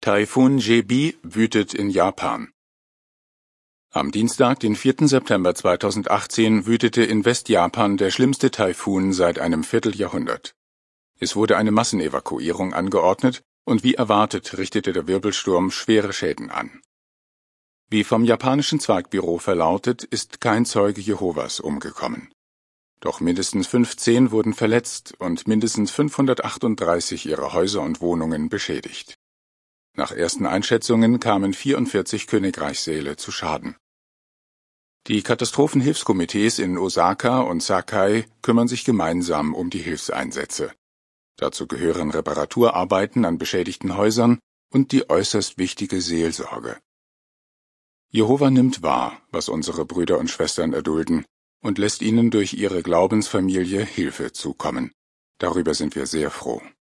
Taifun Jebi wütet in Japan. Am Dienstag, den 4. September 2018, wütete in Westjapan der schlimmste Taifun seit einem Vierteljahrhundert. Es wurde eine Massenevakuierung angeordnet und wie erwartet richtete der Wirbelsturm schwere Schäden an. Wie vom japanischen Zweigbüro verlautet, ist kein Zeuge Jehovas umgekommen. Doch mindestens 15 wurden verletzt und mindestens 538 ihrer Häuser und Wohnungen beschädigt. Nach ersten Einschätzungen kamen 44 Königreichssäle zu Schaden. Die Katastrophenhilfskomitees in Osaka und Sakai kümmern sich gemeinsam um die Hilfseinsätze. Dazu gehören Reparaturarbeiten an beschädigten Häusern und die äußerst wichtige Seelsorge. Jehova nimmt wahr, was unsere Brüder und Schwestern erdulden, und lässt ihnen durch ihre Glaubensfamilie Hilfe zukommen. Darüber sind wir sehr froh.